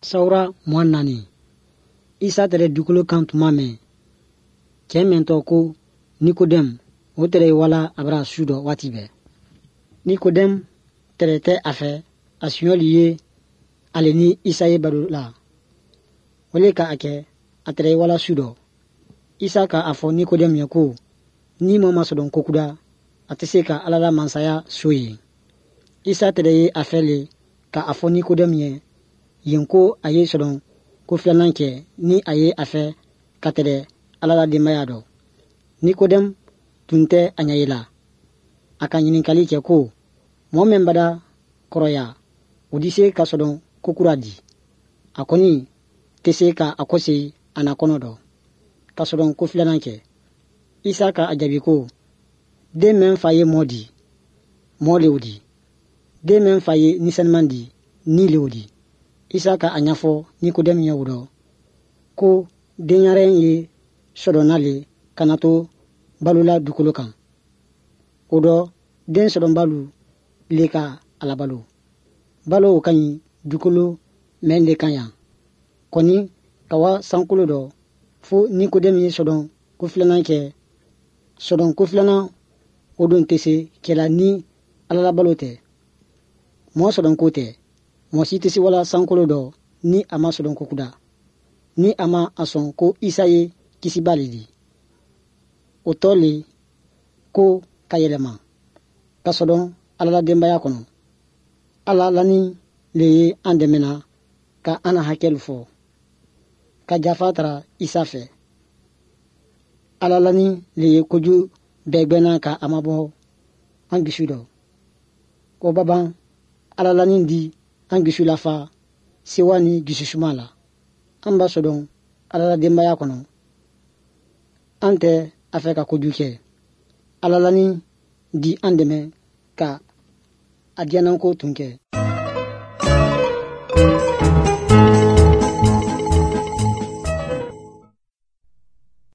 Sawura mwanani. Isa tere dukolo kan tuma mɛn cɛ min tɔgɔ ko Nikodɛmu o tere wala abra su dɔ waati bɛɛ. Nikodɛmu tere tɛ a fɛ a suɲɔli ye ale ni Isa ye baro la. O le ka a kɛ a tere wala su dɔ. Isa ka a fɔ Nikodɛmu ye ko ni mɔɔ ma sɔdɔn kokuda a tɛ se ka Ala la mansaya so ye. Isa tere ye a fɛ le ka a fɔ Nikodɛmu ye yen ko a ye sɔdɔn ko filanan kɛ ni a ye a fɛ ka tɛrɛ Ala la denbaya dɔ. Nikodɛmu tun tɛ a ɲɛ yela. A ka ɲininkali kɛ ko mɔɔ min bada kɔrɔya o di se ka sɔdɔn kokura di. A kɔni tɛ se ka a kɔse a na kɔnɔ dɔ ka sɔdɔn ko filanan kɛ. Isa ka a jaabi ko den min fa ye mɔɔ di mɔɔ le o di. Den min fa ye nisɛnman di ni le o di. Isa ka a ɲɛfɔ Nikodɛmu ye o dɔ ko denyɛrɛn ye sɔdɔnale kana to balola dukolo kan. O dɔ den sɔdɔnbalu le ka ala balo. Balo o ka ɲi dukolo mɛn le kan yan. Kɔni ka wa sankolo dɔ fo Nikodɛmu ye sɔdɔn ko filanan kɛ. Sɔdɔn ko filanan o don tɛ se kɛla ni Ala la balo tɛ. Mɔɔ sɔdɔn ko tɛ. Mɔɔ si tɛ se wala sankolo dɔ ni a ma sɔdɔn kokuda. Ni a ma a sɔn ko Isa ye kisiba le di. O tɔ le ko ka yɛlɛma ka sɔdɔn Ala la denbaya kɔnɔ. Ala lani le ye an dɛmɛna ka an na hakɛlu fɔ ka jafa tara Isa fɛ. Ala lani le ye koju bɛɛ gbɛna ka a mabɔ an gisu dɔ. O baban Ala lani di an gisu lafa sewa ni gisusuma la. An ba sɔdɔn Ala la denbaya kɔnɔ. An tɛ a fɛ ka koju kɛ. Ala lani di an dɛmɛ ka a diyananko tun kɛ.